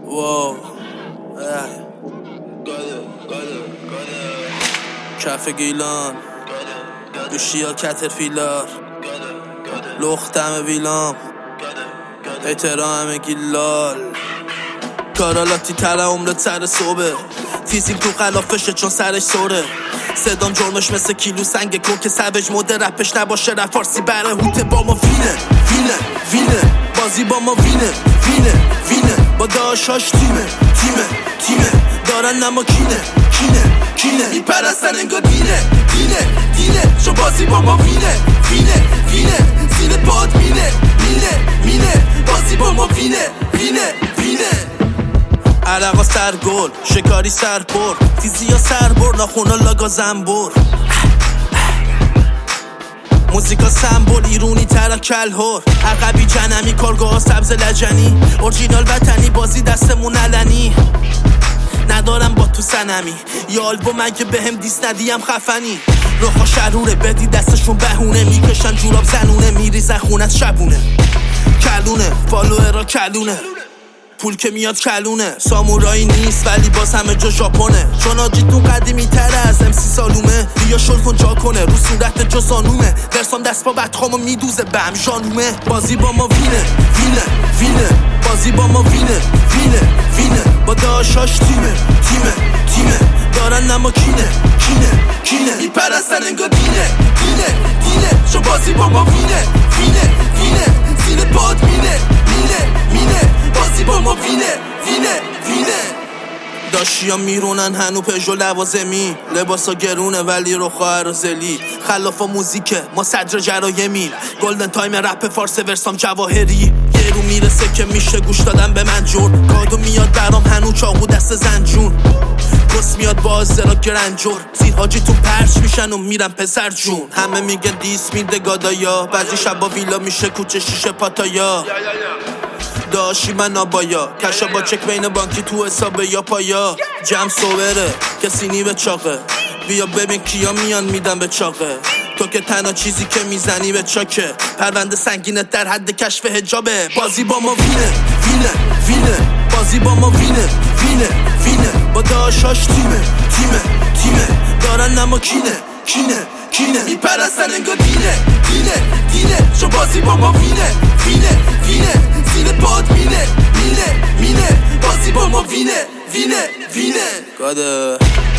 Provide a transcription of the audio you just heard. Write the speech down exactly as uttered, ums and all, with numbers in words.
واو کف گیلان دوشیا کترفیلار لختم ویلام احترام گیلال کارالاتی تره عمرت سر صبح تیزیم تو خلافشه چون سرش سوره صدام جرمش مثل کیلو سنگ کن که سوج مده رپش نباشه رپ فارسی بره هوته با ما وینه وینه وینه بازی با ما وینه وینه وینه با داشاش تیمه تیمه تیمه دارن نما کینه کینه کینه میپرستن انگار دینه دینه دینه چون بازی با ما وینه وینه وینه زیر پاد مینه مینه مینه بازی با ما وینه وینه وینه عرقا سرگل شکاری سرپر تیزی ها سربر ناخونا لاگا زنبور موزیکا سمبول ایرونی تر کلهور عقبی جنمی کارگاه سبز لجنی اورجینال وطنی بازی دستمون علنی ندارم با تو سنمی یا آلبوم اگه بهم دیس ندیم خفنی روخا شروره بدی دستشون بهونه میکشن جوراب زنونه میریزن خونت شبونه کلونه فالوئرا کلونه پول که میاد کلونه سامورایی نیست ولی باز همه جا ژاپنه چون آجیتون قدیمی تره از امسی سالومه بیا شل کن جا کنه رو صورت جا زانومه برسام دست با بدخامو میدوزه بهم ژانومه بازی با ما وینه وینه وینه بازی با ما وینه وینه وینه با داشاش تیمه تیمه تیمه دارن نما کینه کینه کینه میپرستن انگار دینه دینه دینه چون بازی با ما وینه وینه وینه زیر پاد مینه مینه مینه بازی با ما وینه وینه وینه داشیا میرونن هنو پژو لوازمی لباسا گرونه ولی رو خواهر زلی خلافا موزیکه ما صدر جرایمی گلدن تایم رپ فارس ورسام جواهری یه رو میرسه که میشه گوش دادن به من جور کادو میاد برام هنو چاقو دست زنجون گس میاد باز را گرنجور زیر حاجی تو پرچ میشن و میرن پسر جون همه میگن دیس میده گادایا بعضی شبا ویلا میشه کوچه شیشه پاتایا داشی من آبایا کشا با چک بین بانکی تو حسابه یا پایا جم سوبره کسی نی به چاقه بیا ببین کیا میان میدن به چاقه تو که تنها چیزی که میزنی به چاکه پرونده سنگینت در حد کشف حجابه بازی با ما وینه وینه وینه بازی با ما وینه وینه وینه با داشاش تیمه تیمه تیمه دارن نما کینه کینه کینه میپرستن انگار دینه دینه دینه چون بازی با ما وینه وینه وینه زیر پاد مینه مینه مینه بازی با ما وینه وینه وینه گاده